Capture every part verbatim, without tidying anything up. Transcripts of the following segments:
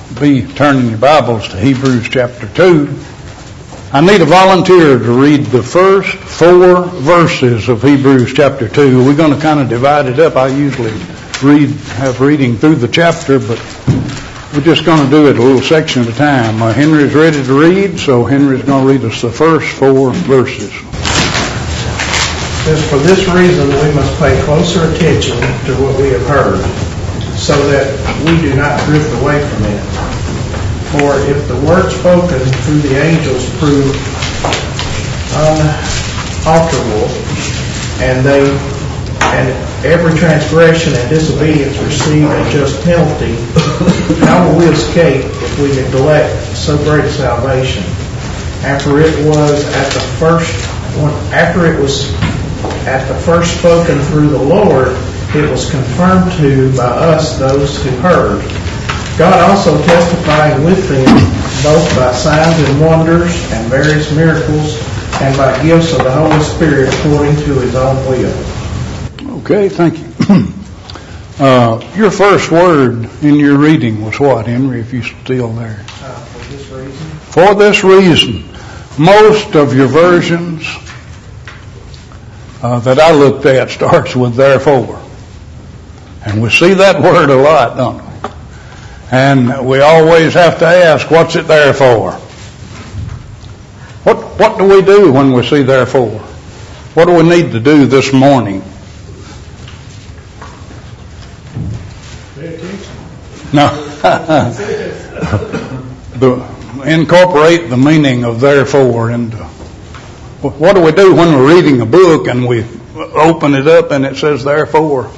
be turning your Bibles to Hebrews chapter two. I need a volunteer to read the first four verses of Hebrews chapter two. We're going to kind of divide it up. I usually read, have reading through the chapter, but we're just going to do it a little section at a time. Uh, Henry's ready to read, so Henry's going to read us the first four verses. It says, for this reason we must pay closer attention to what we have heard, so that we do not drift away from it. For if the word spoken through the angels proved unalterable, and they and every transgression and disobedience receive a just penalty, how will we escape if we neglect so great a salvation? After it was at the first after it was at the first spoken through the Lord, it was confirmed to by us those who heard. God also testifying with them, both by signs and wonders and various miracles, and by gifts of the Holy Spirit according to His own will. Okay, thank you. uh, your first word in your reading was what, Henry, if you're still there? Uh, for this reason. For this reason. Most of your versions uh, that I looked at starts with therefore. And we see that word a lot, don't we? And we always have to ask, what's it there for? What what do we do when we see therefore? What do we need to do this morning? Pay attention. No. the, incorporate the meaning of therefore into what do we do when we're reading a book and we open it up and it says therefore?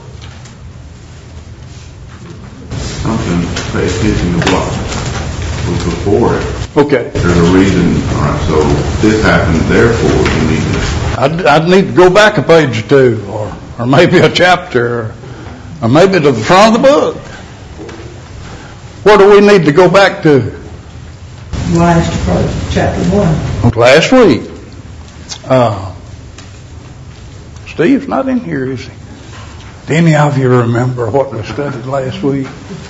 Something to pay attention to what was before it. Okay. There's a reason. All right, so this happened, therefore you need to. I'd, I'd need to go back a page or two, or, or maybe a chapter, or, or maybe to the front of the book. What do we need to go back to? Last part, chapter one. Last week. Uh, Steve's not in here, is he? Do any of you remember what we studied last week?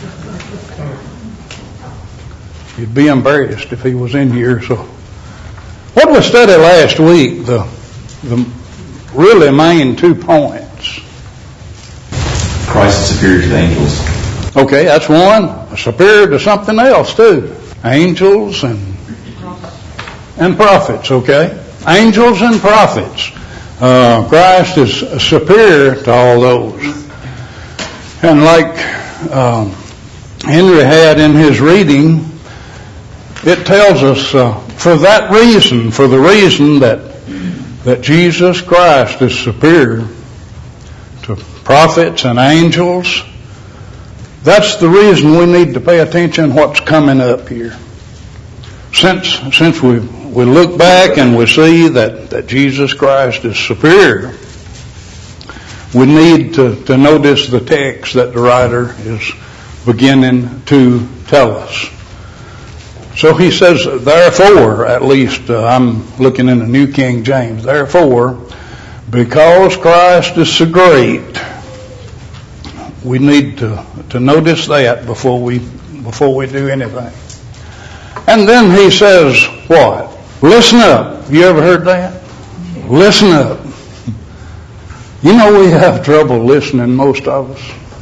You'd be embarrassed if he was in here. So, what did we study last week? The the really main two points. Christ is superior to the angels. Okay, that's one. Superior to something else too. Angels and and prophets. Okay, angels and prophets. Uh, Christ is superior to all those. And like um, Henry had in his reading, it tells us uh, for that reason, for the reason that that Jesus Christ is superior to prophets and angels, that's the reason we need to pay attention what's coming up here. Since since we we look back and we see that, that Jesus Christ is superior, we need to, to notice the text that the writer is beginning to tell us. So he says, therefore, at least uh, I'm looking in the New King James, therefore, because Christ is so great, we need to, to notice that before we before we do anything. And then he says, what? Listen up. You ever heard that? Listen up. You know we have trouble listening, most of us.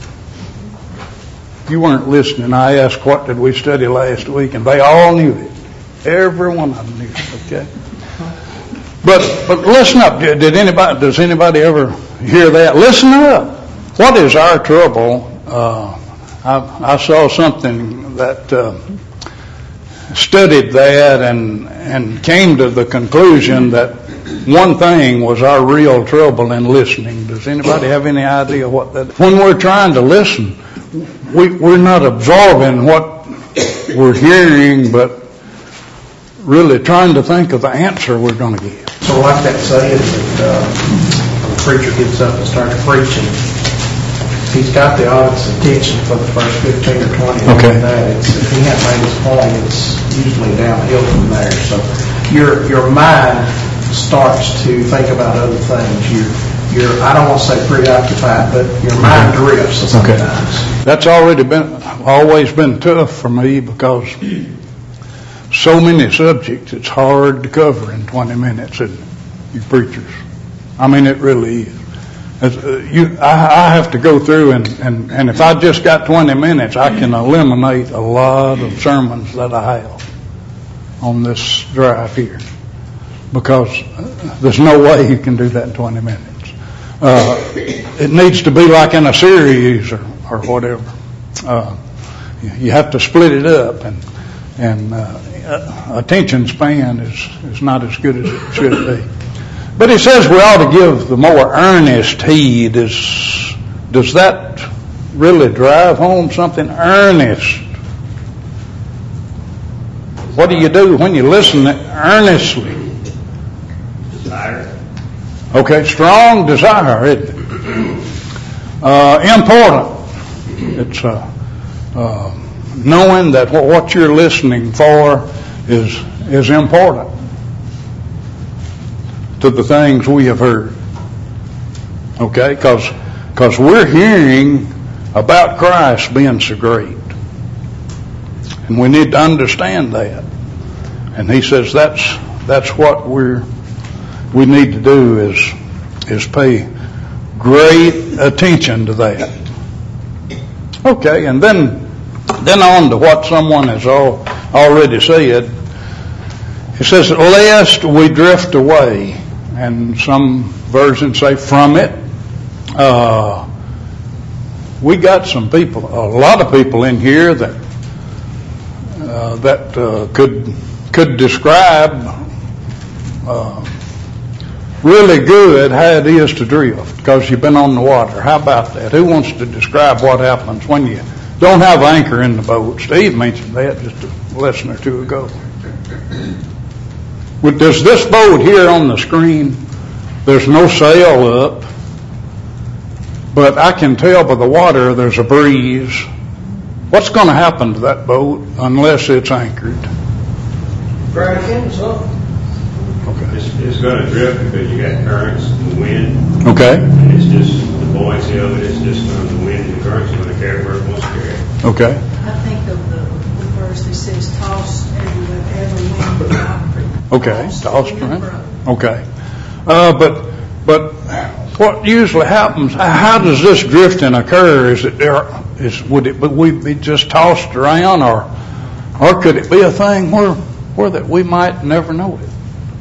If you weren't listening, I asked, what did we study last week? And they all knew it. Every one of them knew it, okay? But but listen up. Did anybody, does anybody ever hear that? Listen up. What is our trouble? Uh, I, I saw something that uh, studied that and and came to the conclusion that one thing was our real trouble in listening. Does anybody have any idea what that is? When we're trying to listen, we, we're not absorbing what we're hearing, but really trying to think of the answer we're going to get. So like that saying that uh, when the preacher gets up and starts preaching, he's got the audience attention for the first fifteen or twenty minutes. Okay. That it's, if he hasn't made his point, it's usually downhill from there. So your your mind starts to think about other things. You you're I don't want to say preoccupied, but your mind drifts sometimes. Okay. That's already been, always been tough for me because so many subjects it's hard to cover in twenty minutes, isn't it, you preachers? I mean, it really is. Uh, you, I, I have to go through and, and, and if I just got twenty minutes, I can eliminate a lot of sermons that I have on this drive here because there's no way you can do that in twenty minutes. Uh, it needs to be like in a series or, or whatever. Uh, you have to split it up, and and uh, attention span is, is not as good as it should be. But he says we ought to give the more earnest heed. Is, does that really drive home something? Earnest. What do you do when you listen earnestly? Desire. Okay, strong desire, isn't it? Uh, important. It's uh, uh, knowing that what you're listening for is is important to the things we have heard. Okay, because because we're hearing about Christ being so great, and we need to understand that. And he says that's that's what we're we need to do is is pay great attention to that. Okay, and then then on to what someone has all, already said. It says, lest we drift away, and some versions say from it. Uh, we got some people, a lot of people in here that uh, that uh, could could describe uh, really good how it is to drift because you've been on the water. How about that? Who wants to describe what happens when you don't have anchor in the boat? Steve mentioned that just a lesson or two ago. Does this boat here on the screen, there's no sail up, but I can tell by the water there's a breeze. What's going to happen to that boat unless it's anchored? Drag ends up. Okay. It's, it's going to drift because you got currents and wind. Okay. And it's just the buoyancy of it. It's just from the wind and the currents going to carry where it wants to carry. Okay. I think of the, the verse that says, tossed everywhere, every wind and doctrine. Okay, tossed around. Okay, uh, but but what usually happens? How does this drifting occur? Is it there? Is would it? Would we be just tossed around, or or could it be a thing where where that we might never know it?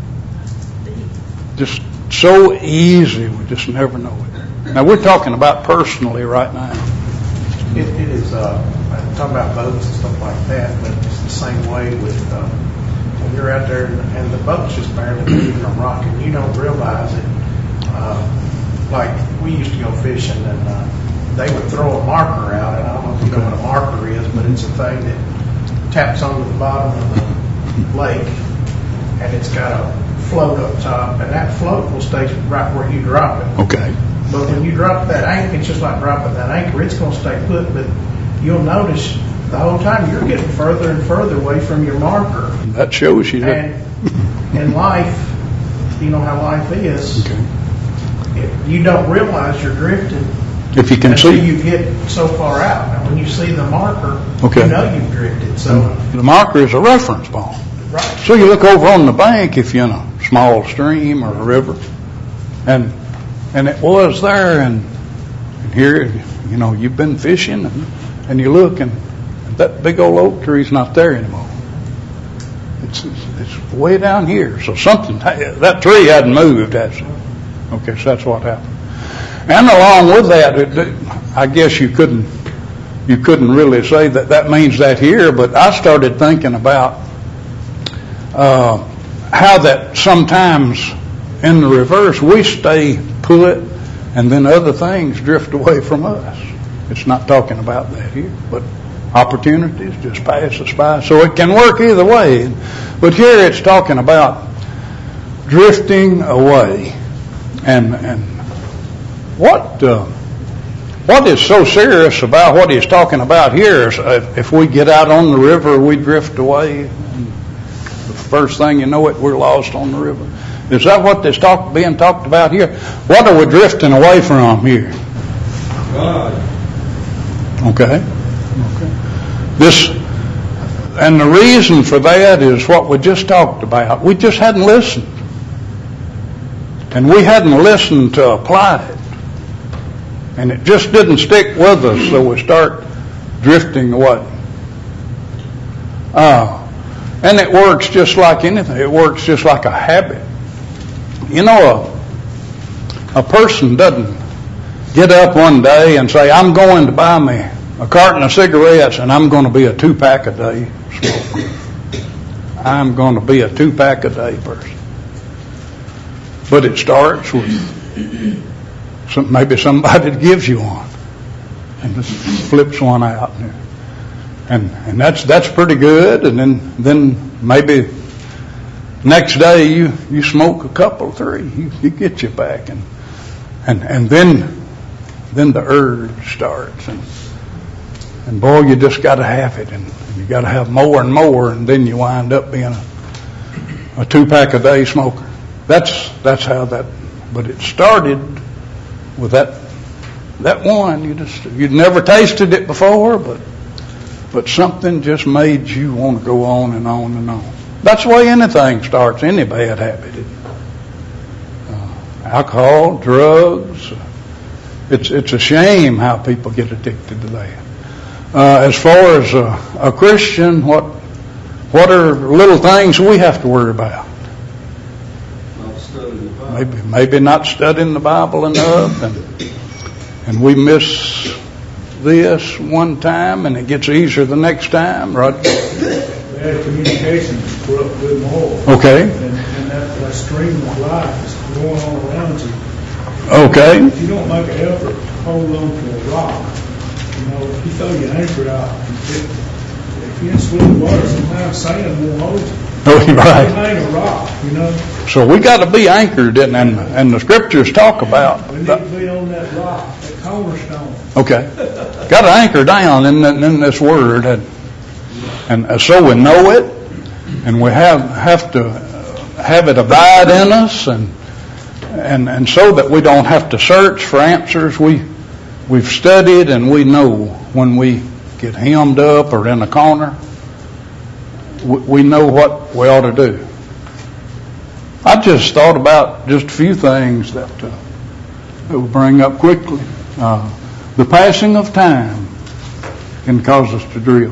Just so easy, we just never know it. Now we're talking about personally right now. It, it is. Uh, I'm talking about boats and stuff like that, but it's the same way with. Uh, When you're out there and, and the boat's just barely moving or rocking, you don't realize it. Uh, like we used to go fishing, and uh, they would throw a marker out, and I don't know if you know what a marker is, but it's a thing that taps onto the bottom of the lake, and it's got a float up top, and that float will stay right where you drop it. Okay. But when you drop that anchor, it's just like dropping that anchor. It's going to stay put, but you'll notice the whole time you're getting further and further away from your marker. That shows you that. And in life, you know how life is. Okay. If you don't realize you're drifting If you can until see. you get so far out. And when you see the marker, Okay. you know you've drifted. So, The marker is a reference point. right. So you look over on the bank if you're in a small stream or a river, and and it was there, and, and here, you know, you've been fishing, and, and you look, and that big old oak tree's not there anymore. It's, it's it's way down here. So something, that tree hadn't moved, has it? Okay, so that's what happened. And along with that, it, it, I guess you couldn't you couldn't really say that that means that here, but I started thinking about uh, how that sometimes in the reverse we stay put, and then other things drift away from us. It's not talking about that here, but opportunities just pass us by. So it can work either way. But here it's talking about drifting away. And and what uh, what is so serious about what he's talking about here is if, if we get out on the river, we drift away. And the first thing you know it, we're lost on the river. Is that what is talk, being talked about here? What are we drifting away from here? God. Okay? Okay. This, and the reason for that is what we just talked about. We just hadn't listened. And we hadn't listened to apply it. And it just didn't stick with us, so we start drifting away. Uh, and it works just like anything. It works just like a habit. You know, a, a person doesn't get up one day and say, I'm going to buy me a carton of cigarettes and I'm going to be a two-pack a day smoker. I'm going to be a two-pack a day person. But it starts with some, maybe somebody gives you one and just flips one out. And and that's that's pretty good. And then then maybe next day you, you smoke a couple, three. You, you get you back. And and and then then the urge starts. And and boy, you just got to have it. And you got to have more and more. And then you wind up being a, a two-pack a day smoker. That's that's how that. But it started with that that one. You just you'd never tasted it before, but but something just made you want to go on and on and on. That's the way anything starts. Any bad habit. It, uh, alcohol, drugs. It's it's a shame how people get addicted to that. Uh, as far as a, a Christian, what what are little things we have to worry about? Maybe maybe not studying the Bible enough, and and we miss this one time, and it gets easier the next time, right? Bad communication is corrupt good morals. Okay. And, and that, that stream of life is going on around you. Okay. If you don't make an effort to hold on to a rock, you know, if you throw your anchor out, it, if you're in swift water, sometimes sand won't hold you. Oh, you're right. Hang a rock, you know. So we got to be anchored, and and the scriptures talk about. We need to be on that rock, that cornerstone. Okay, got to anchor down in in this word, and and so we know it, and we have have to have it abide in us, and and and so that we don't have to search for answers. We we've studied, and we know when we get hemmed up or in a corner, we know what we ought to do. I just thought about just a few things that, uh, that will bring up quickly. Uh, the passing of time can cause us to drift.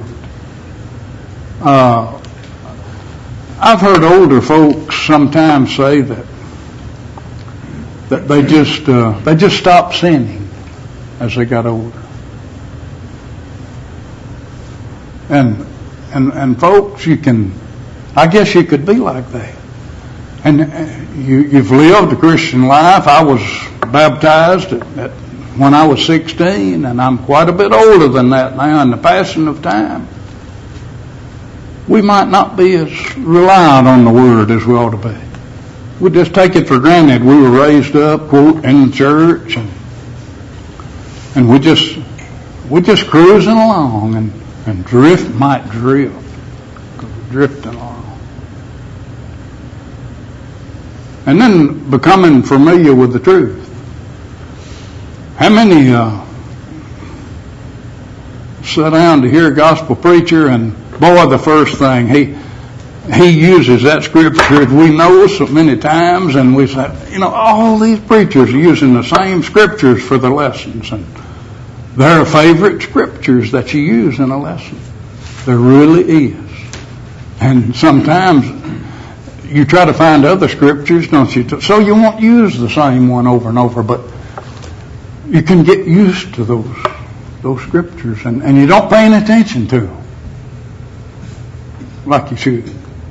Uh, I've heard older folks sometimes say that that they just uh, they just stopped sinning as they got older. And and and folks, you can, I guess you could be like that. And you, you've lived a Christian life. I was baptized at, at, when I was sixteen, and I'm quite a bit older than that now. In the passing of time, we might not be as reliant on the Word as we ought to be. We just take it for granted. We were raised up, quote, in the church, and and we just we're just cruising along, and, and drift might drift, drifting along. And then becoming familiar with the truth. How many uh, sit down to hear a gospel preacher, and boy, the first thing he he uses that scripture that we know so many times, and we say, you know, all these preachers are using the same scriptures for the lessons, and they're favorite scriptures that you use in a lesson. There really is. And sometimes you try to find other scriptures, don't you? So you won't use the same one over and over, but you can get used to those those scriptures, and, and you don't pay any attention to them like you should.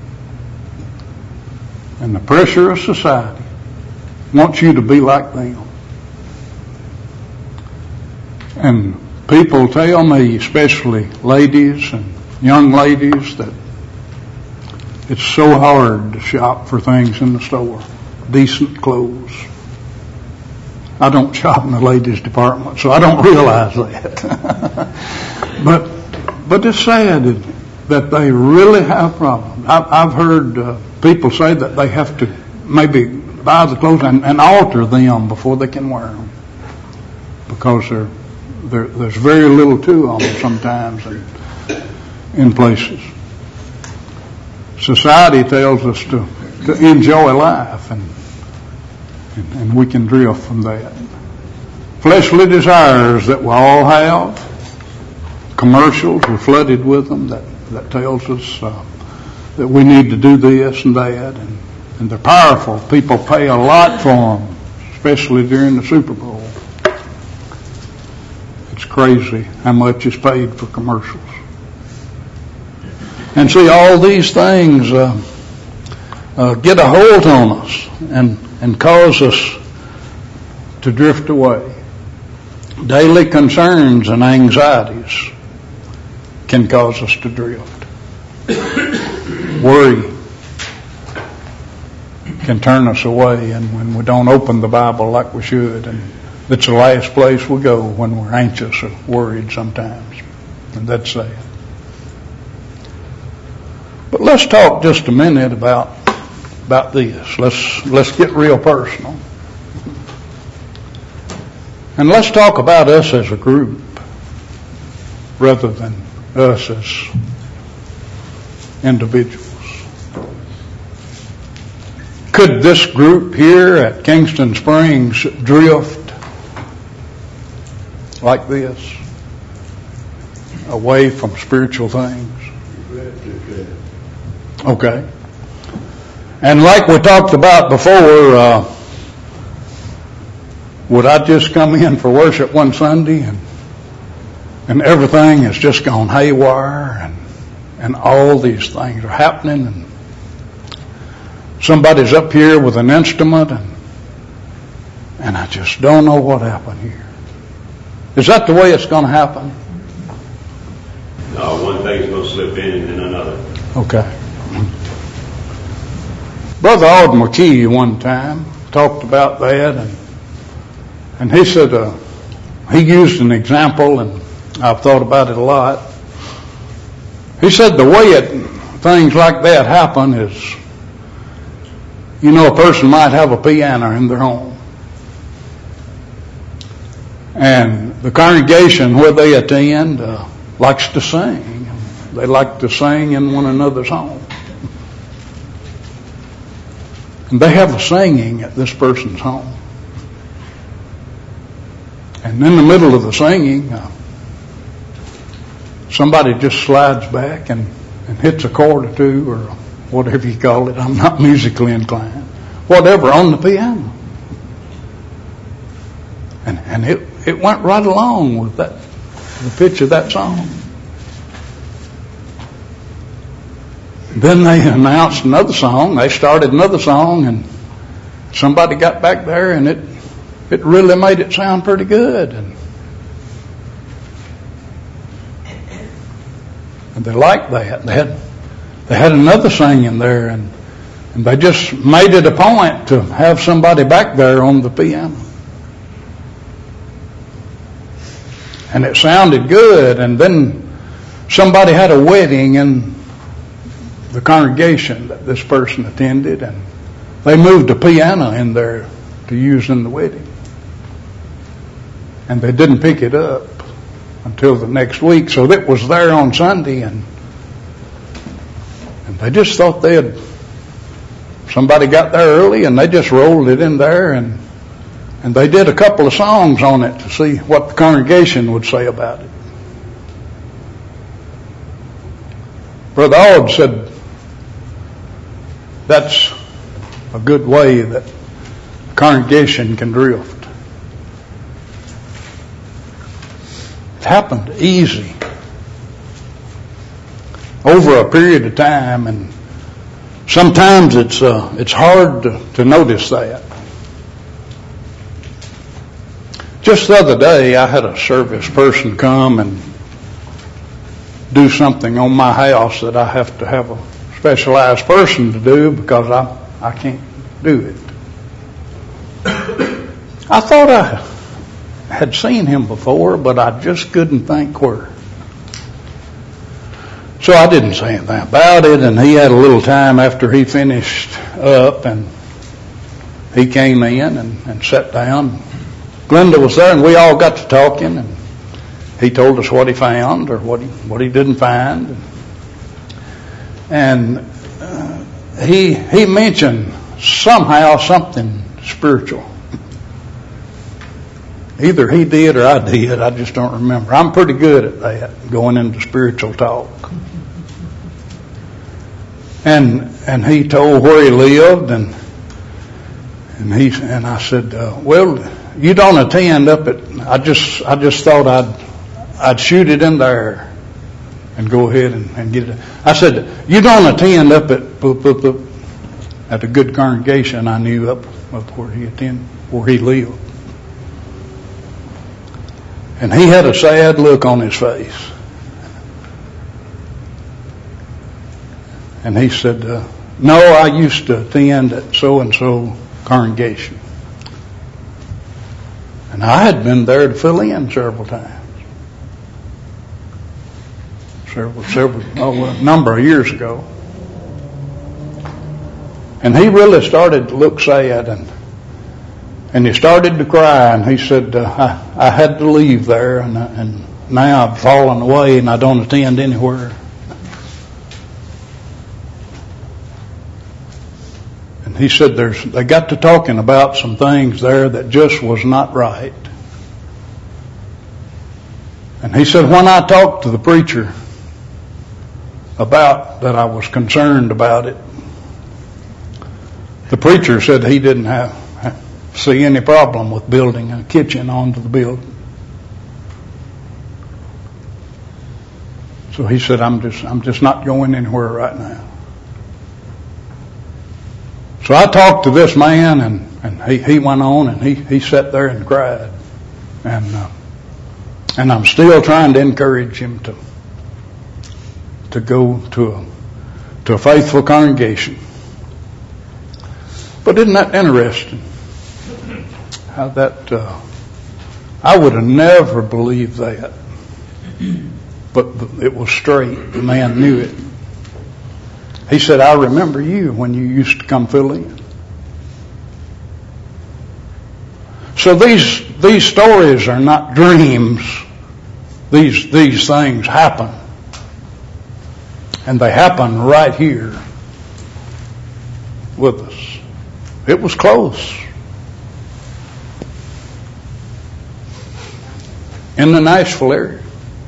And the pressure of society wants you to be like them. And people tell me, especially ladies and young ladies, that it's so hard to shop for things in the store, decent clothes. I don't shop in the ladies' department, so I don't realize that. but but it's sad that they really have problems. I've, I've heard uh, people say that they have to maybe buy the clothes and, and alter them before they can wear them, because they're there, there's very little to them sometimes in, in places. Society tells us to, to enjoy life, and, and and we can drift from that. Fleshly desires that we all have. Commercials, we're flooded with them that, that tells us uh, that we need to do this and that, and, and they're powerful. People pay a lot for them, especially during the Super Bowl. It's crazy how much is paid for commercials. And see, all these things uh, uh, get a hold on us and, and cause us to drift away. Daily concerns and anxieties can cause us to drift. Worry can turn us away, and when we don't open the Bible like we should, and it's the last place we go when we're anxious or worried sometimes, and that's sad. But let's talk just a minute about about this. Let's let's get real personal, and let's talk about us as a group rather than us as individuals. Could this group here at Kingston Springs drift like this, away from spiritual things? Okay. And like we talked about before, uh, would I just come in for worship one Sunday and and everything has just gone haywire, and and all these things are happening, and somebody's up here with an instrument, and and I just don't know what happened here. Is that the way it's going to happen? No, one thing's going to slip in and then another. Okay. Brother Alden McKee one time talked about that, and and he said uh, he used an example, and I've thought about it a lot. He said the way it, things like that happen is, you know, a person might have a piano in their home, and the congregation where they attend uh, likes to sing. They like to sing in one another's home. And they have a singing at this person's home. And in the middle of the singing, uh, somebody just slides back and, and hits a chord or two, or whatever you call it. I'm not musically inclined. Whatever, on the piano. And and it, it went right along with that, the pitch of that song. Then they announced another song. They started another song, and somebody got back there, and it it really made it sound pretty good. And, and they liked that. They had they had another singing there, and and they just made it a point to have somebody back there on the piano. And it sounded good. And then somebody had a wedding in the congregation that this person attended, and they moved a piano in there to use in the wedding. And they didn't pick it up until the next week, so it was there on Sunday, and and they just thought they had, somebody got there early and they just rolled it in there, and and they did a couple of songs on it to see what the congregation would say about it. Brother Aud said that's a good way that the congregation can drift. It happened easy over a period of time, and sometimes it's uh, it's hard to, to notice that. Just the other day, I had a service person come and do something on my house that I have to have a specialized person to do because I I can't do it. I thought I had seen him before, but I just couldn't think where. So I didn't say anything about it, and he had a little time after he finished up, and he came in and, and sat down. Glenda was there, and we all got to talking, and he told us what he found or what he what he didn't find, and uh, he he mentioned somehow something spiritual. Either he did or I did. I just don't remember. I'm pretty good at that, going into spiritual talk. And and he told where he lived, and and he and I said, uh, well, you don't attend up at. I just I just thought I'd I'd shoot it in there and go ahead and, and get it. I said, you don't attend up at at a good congregation I knew up up where he attended, where he lived. And he had a sad look on his face. And he said, uh, no, I used to attend at so-and-so congregation. And I had been there to fill in several times. Several, several, oh, a number of years ago. And he really started to look sad, and and he started to cry, and he said, uh, I, I had to leave there, and, and now I've fallen away and I don't attend anywhere. And he said there's they got to talking about some things there that just was not right. And he said, when I talked to the preacher about that, I was concerned about it. The preacher said he didn't have see any problem with building a kitchen onto the building. So he said, I'm just I'm just not going anywhere right now. So I talked to this man, and, and he, he went on, and he, he sat there and cried. And uh, and I'm still trying to encourage him to to go to a to a faithful congregation. But isn't that interesting? How that, uh, I would have never believed that. But it was straight. The man knew it. He said, I remember you when you used to come fill in. So these, these stories are not dreams. These, these things happen. And they happen right here with us. It was close. In the Nashville area.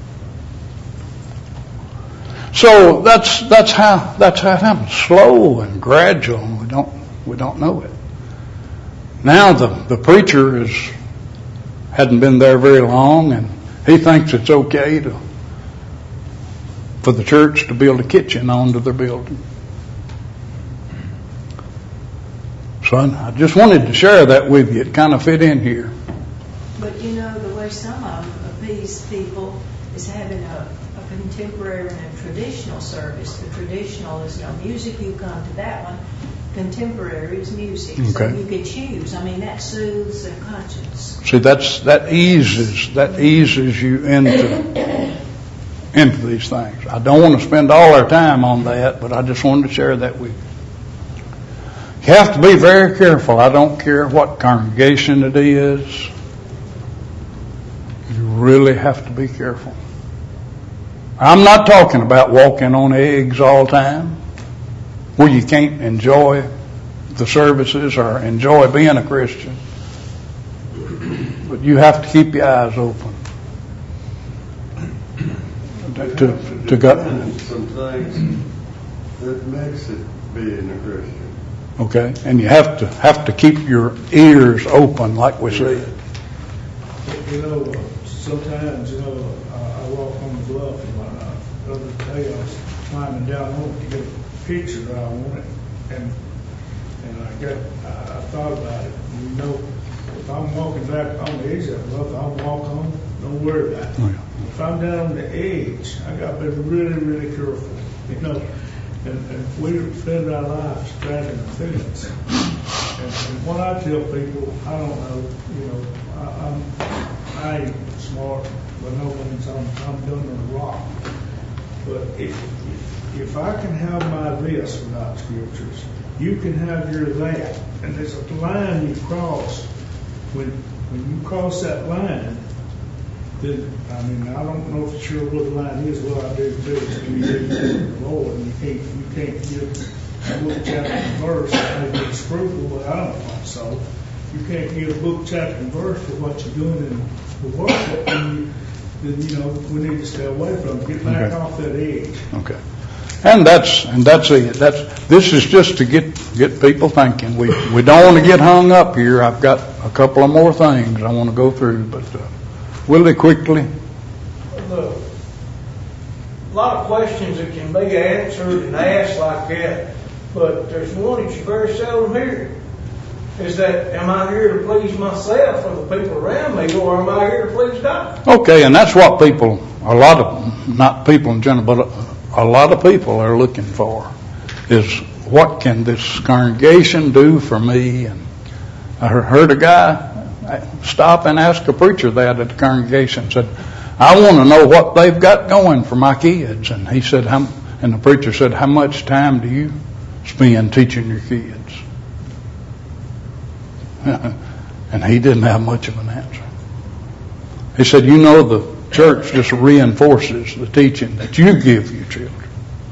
So that's that's how that's how it happens. Slow and gradual, and we don't we don't know it. Now the, the preacher is hadn't been there very long, and he thinks it's okay to for the church to build a kitchen onto their building. So I just wanted to share that with you. It kind of fit in here. But you know, the way some of these people is having a, a contemporary and a traditional service. The traditional is no music, you come to that one. Contemporary is music. Okay. So you could choose. I mean, that soothes their conscience. See, that's that eases that eases you into into these things. I don't want to spend all our time on that, but I just wanted to share that with you. You have to be very careful. I don't care what congregation it is. You really have to be careful. I'm not talking about walking on eggs all the time, where you can't enjoy the services or enjoy being a Christian. But you have to keep your eyes open. To, to, to go. Some things that makes it being a Christian. Okay, and you have to have to keep your ears open, like we said. You know, sometimes, you know, uh, I walk on the bluff, and uh, the other day I was climbing down on it to get a picture that I wanted, and and I got, I, I thought about it. You know, if I'm walking back on the edge of the bluff, I'll walk on, don't worry about it. Oh, yeah. If I'm down on the edge, I got to be really, really careful, you know. And, and we spend our lives dragging the fence. And, and what I tell people, I don't know, you know, I, I'm, I ain't smart, but no means I'm, I'm done on the rock. But if, if if I can have my this without scriptures, you can have your that. And there's a line you cross. When when you cross that line, then, I mean, I don't know for sure what the line is, what I do too, is when you do the Lord, and you can't, you can't give a book, chapter, and verse, maybe it's fruitful, but I don't think so. You can't give a book, chapter, and verse for what you're doing in the worship, then you, then, you know, we need to stay away from it, get back Okay. off that edge. Okay. And that's, and that's a, that's, this is just to get, get people thinking. We, we don't want to get hung up here. I've got a couple of more things I want to go through, but, uh, really quickly. Look, a lot of questions that can be answered and asked like that, but there's one that you very seldom hear. Is that, am I here to please myself or the people around me, or am I here to please God? Okay, and that's what people, a lot of, not people in general, but a, a lot of people are looking for, is what can this congregation do for me? And I heard a guy stop and ask a preacher that at the congregation, said, I want to know what they've got going for my kids. And he said, how, and the preacher said, how much time do you spend teaching your kids? And he didn't have much of an answer. He said, you know, the church just reinforces the teaching that you give your children.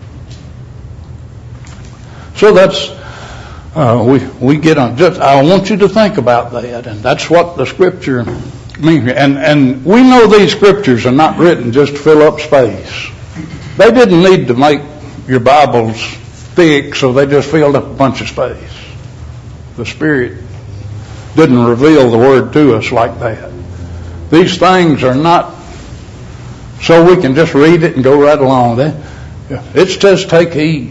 So that's, uh, we, we get on, just, I want you to think about that, and that's what the scripture means. And, and we know these scriptures are not written just to fill up space. They didn't need to make your Bibles thick so they just filled up a bunch of space. The Spirit didn't reveal the Word to us like that. These things are not so we can just read it and go right along. It says take heed.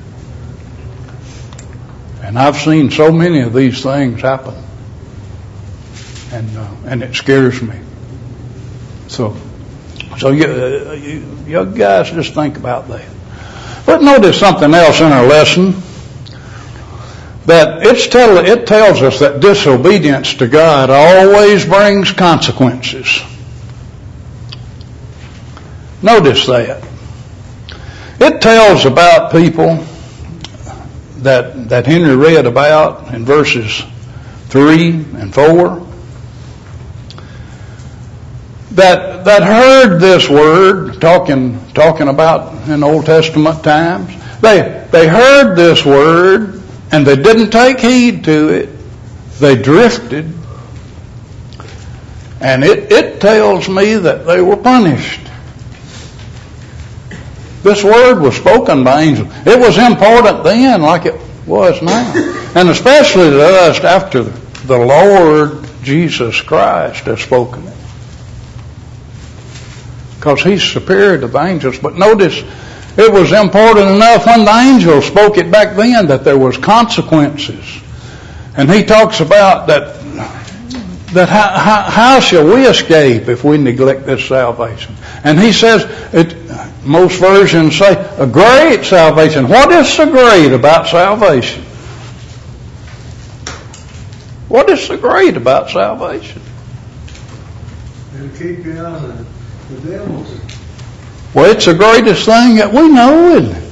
And I've seen so many of these things happen. And uh, and it scares me. So, so you, uh, you young guys, just think about that. But notice something else in our lesson. That it's tell, it tells us that disobedience to God always brings consequences. Notice that. It tells about people that that Henry read about in verses three and four that that heard this word talking talking about in Old Testament times. They they heard this word. And they didn't take heed to it. They drifted. And it, it tells me that they were punished. This word was spoken by angels. It was important then like it was now. And especially to us after the Lord Jesus Christ has spoken it. Because He's superior to the angels. But notice, it was important enough when the angel spoke it back then that there was consequences. And he talks about that, that how, how, how shall we escape if we neglect this salvation? And he says, it, most versions say, a great salvation. What is so great about salvation? What is so great about salvation? It'll keep you out of the devil's. Well, it's the greatest thing that we know, isn't it?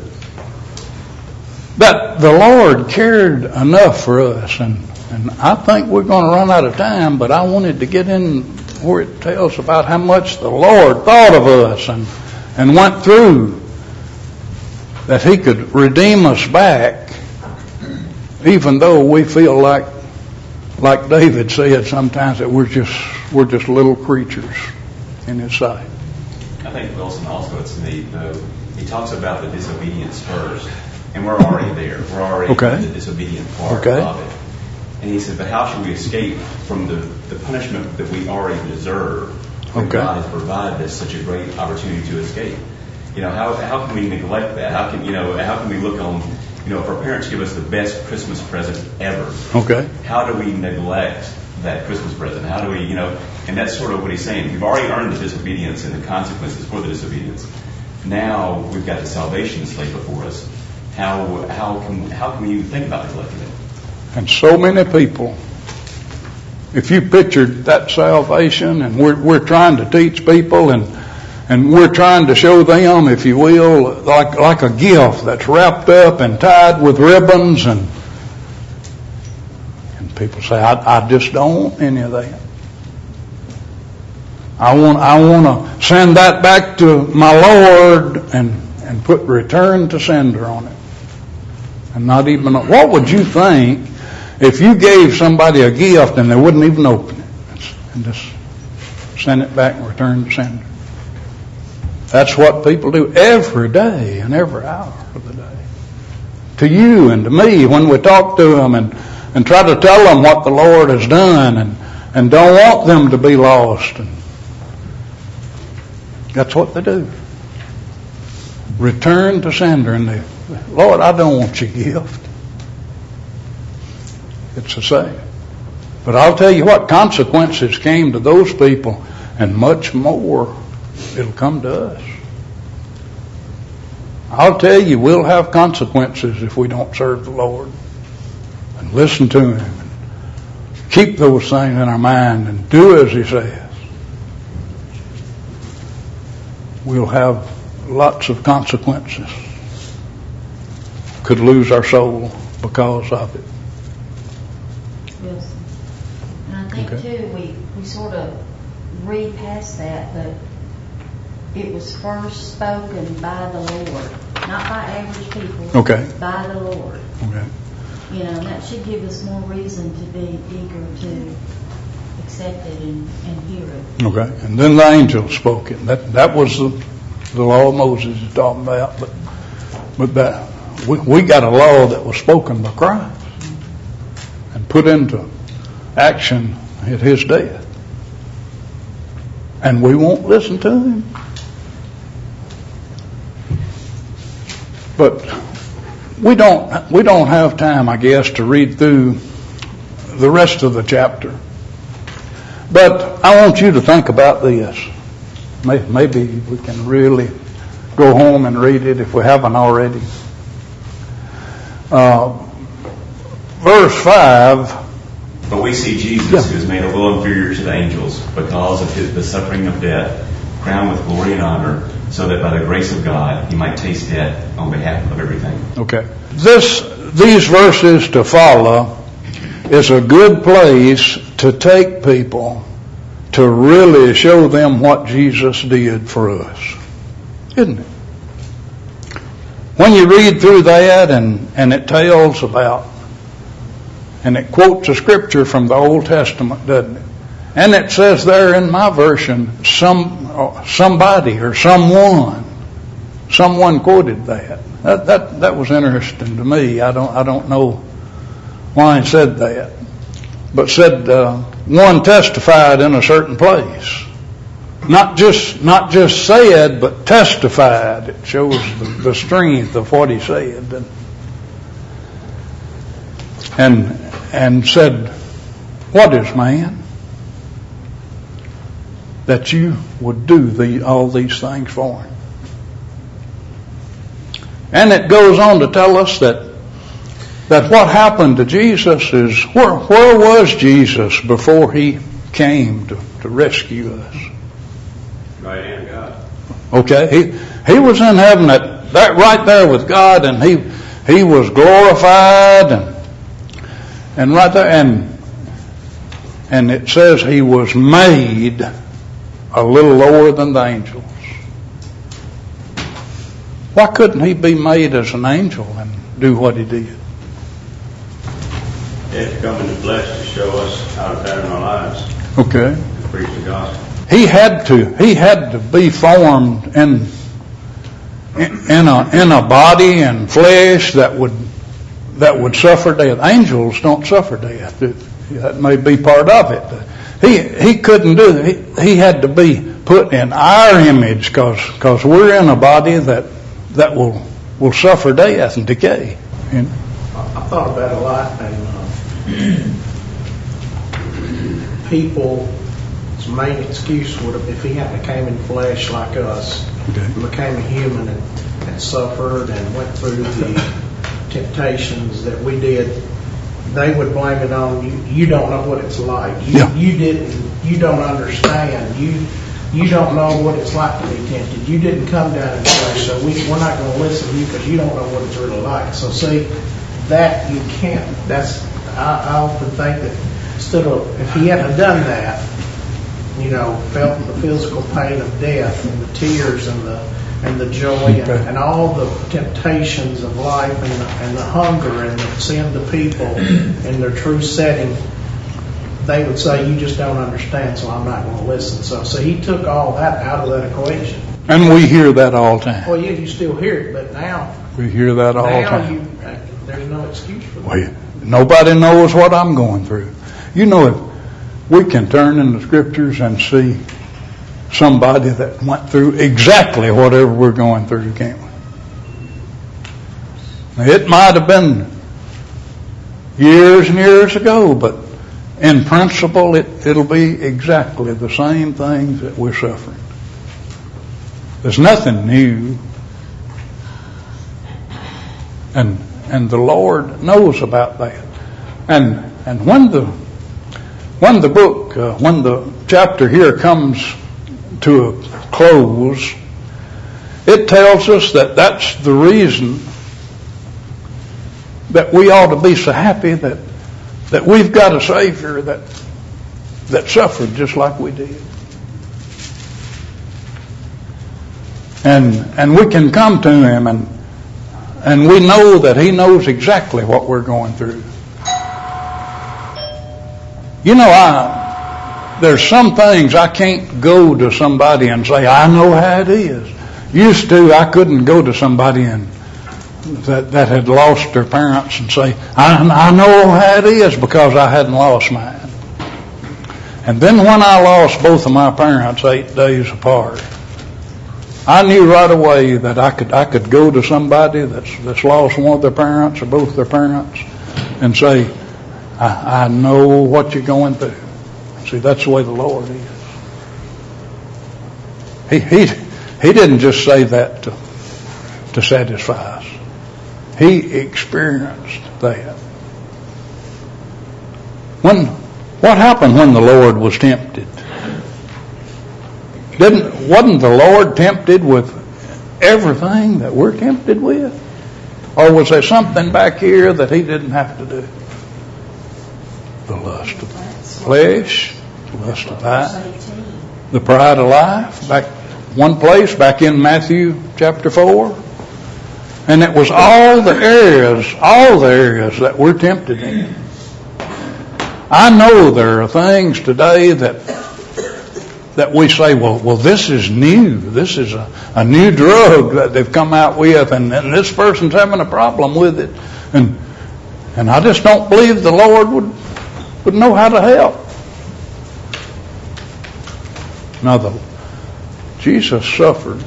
That the Lord cared enough for us, and, and I think we're going to run out of time, but I wanted to get in where it tells about how much the Lord thought of us and, and went through that He could redeem us back, even though we feel like, like David said sometimes, that we're just, we're just little creatures in His sight. I think Wilson also, it's neat, though, he talks about the disobedience first, and we're already there. We're already okay. in the disobedient part okay. of it. And he said, but how should we escape from the, the punishment that we already deserve when okay. God has provided us such a great opportunity to escape? You know, how how can we neglect that? How can, you know, how can we look on, you know, if our parents give us the best Christmas present ever, okay. how do we neglect that Christmas present? How do we, you know, and that's sort of what he's saying. We've already earned the disobedience and the consequences for the disobedience. Now we've got the salvation slate before us. How how can how can we think about neglecting it? And so many people, if you pictured that salvation, and we're we're trying to teach people, and and we're trying to show them, if you will, like like a gift that's wrapped up and tied with ribbons, and and people say, I, I just don't want any of that. I want, I want to send that back to my Lord and, and put return to sender on it. And not even, what would you think if you gave somebody a gift and they wouldn't even open it and just send it back and return to sender? That's what people do every day and every hour of the day. To you and to me, when we talk to them and, and try to tell them what the Lord has done and, and don't want them to be lost. And that's what they do. Return to sender. And they, Lord, I don't want your gift. It's the same. But I'll tell you what, consequences came to those people, and much more it'll come to us. I'll tell you, we'll have consequences if we don't serve the Lord and listen to Him and keep those things in our mind and do as He says. We'll have lots of consequences. Could lose our soul because of it. Yes. And I think Okay. too, we, we sort of read past that, but it was first spoken by the Lord, not by average people. Okay. By the Lord. Okay. You know, and that should give us more reason to be eager to accept it and, and hear it. Okay. And then the angel spoke it. That that was the, the law of Moses he's talking about. But but that we, we got a law that was spoken by Christ and put into action at His death. And we won't listen to Him. But we don't we don't have time, I guess, to read through the rest of the chapter. But I want you to think about this. Maybe we can really go home and read it if we haven't already. Uh, verse five. But we see Jesus, Yeah. who is made a little inferior to the angels because of his, the suffering of death, crowned with glory and honor, so that by the grace of God he might taste death on behalf of everything. Okay. This, these verses to follow is a good place to take people to really show them what Jesus did for us. Isn't it? When you read through that and, and it tells about, and it quotes a scripture from the Old Testament, doesn't it? And it says there in my version, some somebody or someone, someone quoted that. That that that was interesting to me. I don't I don't know why it said that, but said uh, one testified in a certain place. Not just not just said, but testified. It shows the, the strength of what he said, and and, and said, "What is man that you would do the, all these things for him?" And it goes on to tell us that that what happened to Jesus is, where, where was Jesus before he came to, to rescue us? Right hand of God. Okay, he he was in heaven, at, that right there with God, and he he was glorified, and and right there, and and it says he was made a little lower than the angels. Why couldn't he be made as an angel and do what he did? He had to come in the flesh to show us how to pattern our lives. Okay. To preach the gospel. He had to. He had to be formed in in a in a body and flesh that would that would suffer death. Angels don't suffer death. It, that may be part of it. He he couldn't do it. He, he had to be put in our image because because we're in a body that that will will suffer death and decay. You know? I thought about it a lot, and uh, people's main excuse would have, if he hadn't came in flesh like us, Okay. became a human and, and suffered and went through the temptations that we did, they would blame it on you. You don't know what it's like. You, Yeah. you didn't. You don't understand. You you don't know what it's like to be tempted. You didn't come down in flesh, so we, we're not going to listen to you because you don't know what it's really like. So see, that you can't. That's I, I often think that instead of if he hadn't done that, you know, felt the physical pain of death and the tears and the and the joy and, and all the temptations of life and the, and the hunger and the sin to people in their true setting, they would say, you just don't understand, so I'm not going to listen. So, so he took all that out of that equation. And we hear that all the time. Well, yeah, you still hear it, but now We hear that all the now time. you, uh, there's no excuse for that. Well, nobody knows what I'm going through. You know, if we can turn in the scriptures and see somebody that went through exactly whatever we're going through, can't we? Now, it might have been years and years ago, but in principle, it, it'll be exactly the same things that we're suffering. There's nothing new. And and the Lord knows about that. And and when the when the book, uh, when the chapter here comes to a close, it tells us that that's the reason that we ought to be so happy that that we've got a Savior that that suffered just like we did. And and we can come to Him and and we know that He knows exactly what we're going through. You know, I there's some things I can't go to somebody and say, I know how it is. Used to, I couldn't go to somebody and that, that had lost their parents and say, I, I know how it is, because I hadn't lost mine. And then when I lost both of my parents eight days apart, I knew right away that I could I could go to somebody that's that's lost one of their parents or both their parents and say, I, I know what you're going through. See, that's the way the Lord is. He he he didn't just say that to to satisfy us. He experienced that. When what happened when the Lord was tempted? Didn't wasn't the Lord tempted with everything that we're tempted with? Or was there something back here that He didn't have to do? The lust of the flesh, the lust of eye, the pride of life. Back one place, back in Matthew chapter four. And it was all the areas, all the areas that we're tempted in. I know there are things today that that we say, well, well, this is new. This is a, a new drug that they've come out with, and, and this person's having a problem with it. And and I just don't believe the Lord would would know how to help. Now, the, Jesus suffered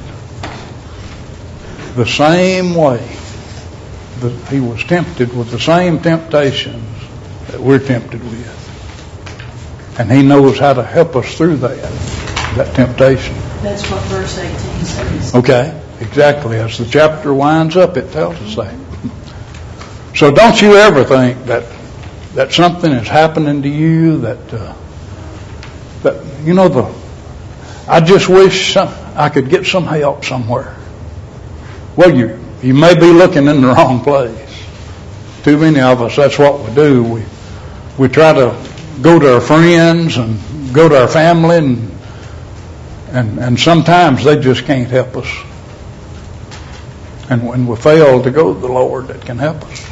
the same way that He was tempted with the same temptations that we're tempted with. And He knows how to help us through that, that temptation. That's what verse eighteen says. Okay, exactly. As the chapter winds up, it tells us that. So don't you ever think that that something is happening to you that, uh, that you know, the I just wish some, I could get some help somewhere. Well, you you may be looking in the wrong place. Too many of us, that's what we do. We we try to go to our friends and go to our family, and and and sometimes they just can't help us. And when we fail to go to the Lord that can help us,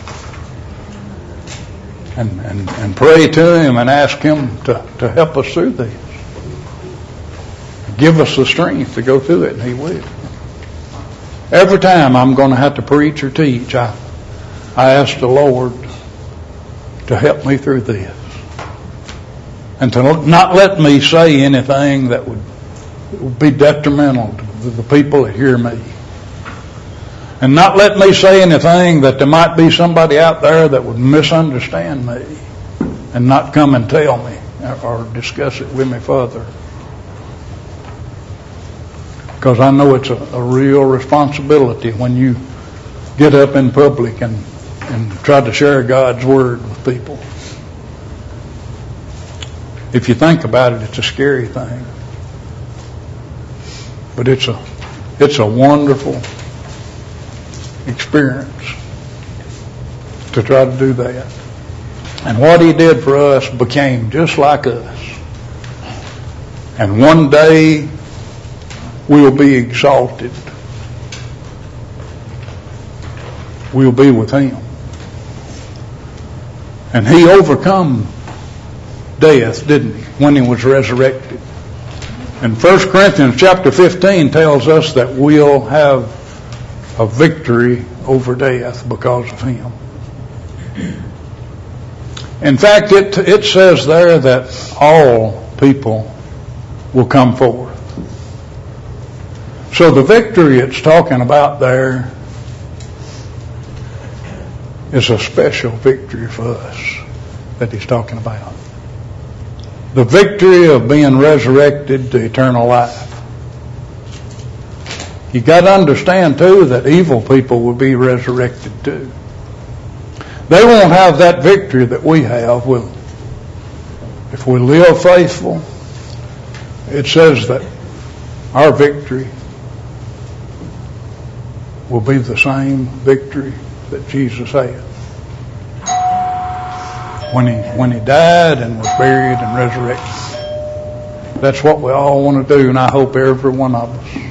and and and pray to Him and ask Him to to help us through this, give us the strength to go through it, and He will. Every time I'm going to have to preach or teach, I I ask the Lord to help me through this, and to not let me say anything that would be detrimental to the people that hear me. And not let me say anything that there might be somebody out there that would misunderstand me and not come and tell me or discuss it with me further. Because I know it's a, a real responsibility when you get up in public and, and try to share God's Word with people. If you think about it, it's a scary thing. But it's a it's a wonderful experience to try to do that. And what He did for us became just like us. And one day we'll be exalted. We'll be with him. And he overcome death, didn't he, when he was resurrected? And First Corinthians chapter fifteen tells us that we'll have a victory over death because of him. In fact, it, it says there that all people will come forth. So the victory it's talking about there is a special victory for us that he's talking about. The victory of being resurrected to eternal life. You got to understand too that evil people will be resurrected too. They won't have that victory that we have. Will if we live faithful, it says that our victory will be the same victory that Jesus had when he when he died and was buried and resurrected. That's what we all want to do, and I hope every one of us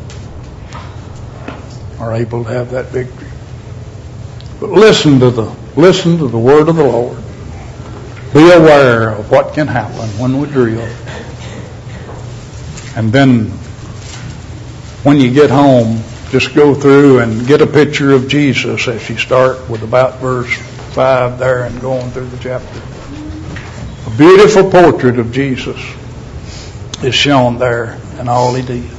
are able to have that victory. But listen to the listen to the word of the Lord. Be aware of what can happen when we drill. And then when you get home, just go through and get a picture of Jesus as you start with about verse five there and going through the chapter. A beautiful portrait of Jesus is shown there and all he did.